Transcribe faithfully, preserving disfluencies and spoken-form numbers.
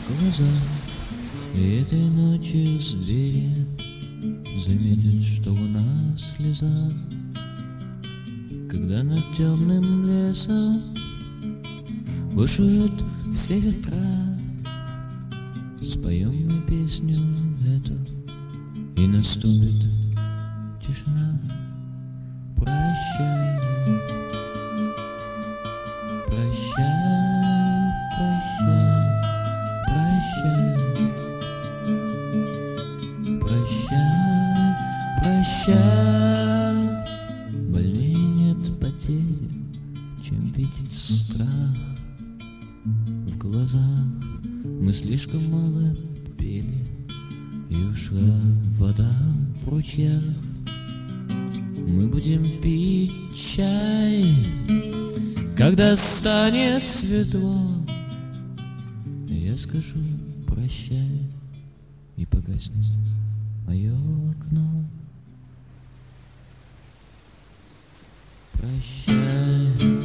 глазах. И этой ночью звери заметят, что луна в слезах. Когда над темным лесом бушуют все ветра, споем мы песню эту, и наступит тишина. Прощай, прощай, прощай, прощай, прощай, прощай. Больнее нет потери, чем видеть страх в глазах. Мы слишком мало пели, и ушла вода в ручьях. Мы будем пить чай, когда станет светло. Я скажу прощай, и погаснет мое окно. Прощай.